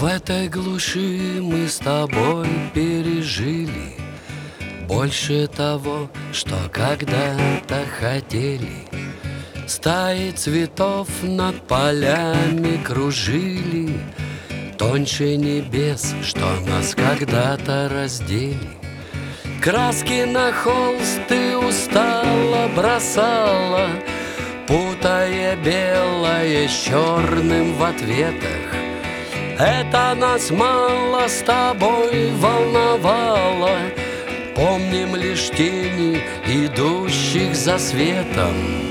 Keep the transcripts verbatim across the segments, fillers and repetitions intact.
этой глуши мы с тобой пережили больше того, что когда-то хотели. Стаи цветов над полями кружили, тоньше небес, что нас когда-то раздели. Краски на холст ты устало бросала, путая белое с черным в ответах. Это нас мало с тобой волновало, помним лишь тени, идущих за светом.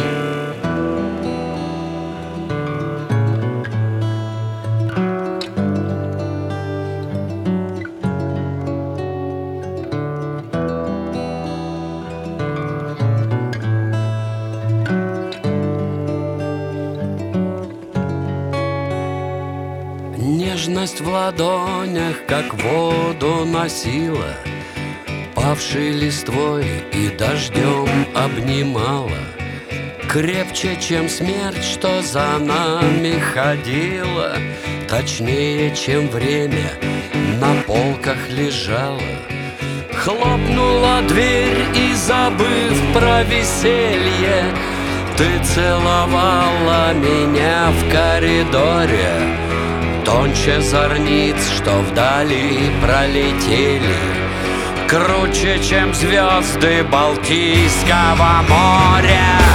Нежность в ладонях, как воду носила, павшей листвой и дождем обнимала. Крепче, чем смерть, что за нами ходила, точнее, чем время на полках лежала. Хлопнула дверь и, забыв про веселье, ты целовала меня в коридоре. Тоньше зорниц, что вдали пролетели, круче, чем звезды Балтийского моря.